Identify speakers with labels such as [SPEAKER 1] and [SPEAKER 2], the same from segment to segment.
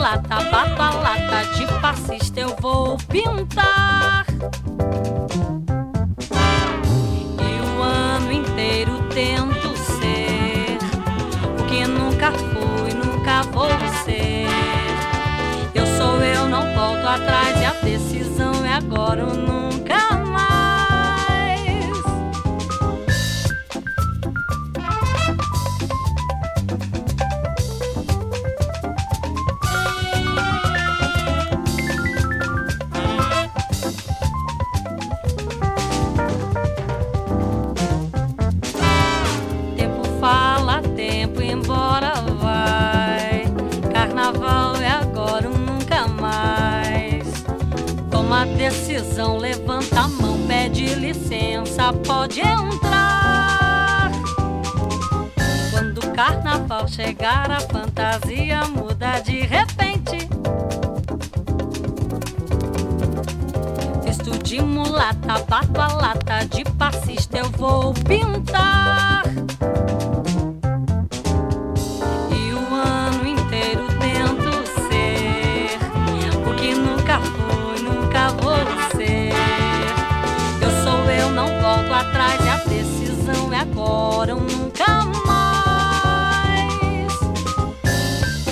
[SPEAKER 1] mulata, bato a lata, de passista eu vou pintar. E o ano inteiro tento ser o que nunca fui, nunca vou ser. Eu sou eu, não volto atrás, e a decisão é agora ou nunca mais. Tempo fala, tempo embora vai. Carnaval é agora ou nunca mais. Toma a decisão, levanta a mão, pede licença, pode entrar. Quando o carnaval chegar, a fantasia muda de repente. Visto de mulata, bato a lata, de passista eu vou pintar. E o ano inteiro tento ser o que nunca fui, nunca vou ser. Eu sou eu, não volto atrás, e a decisão é agora ou nunca mais.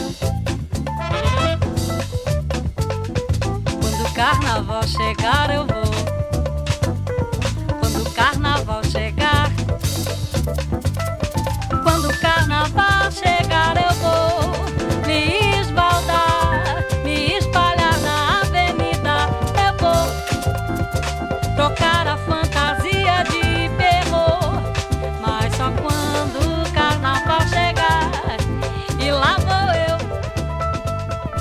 [SPEAKER 1] Quando o carnaval chegar eu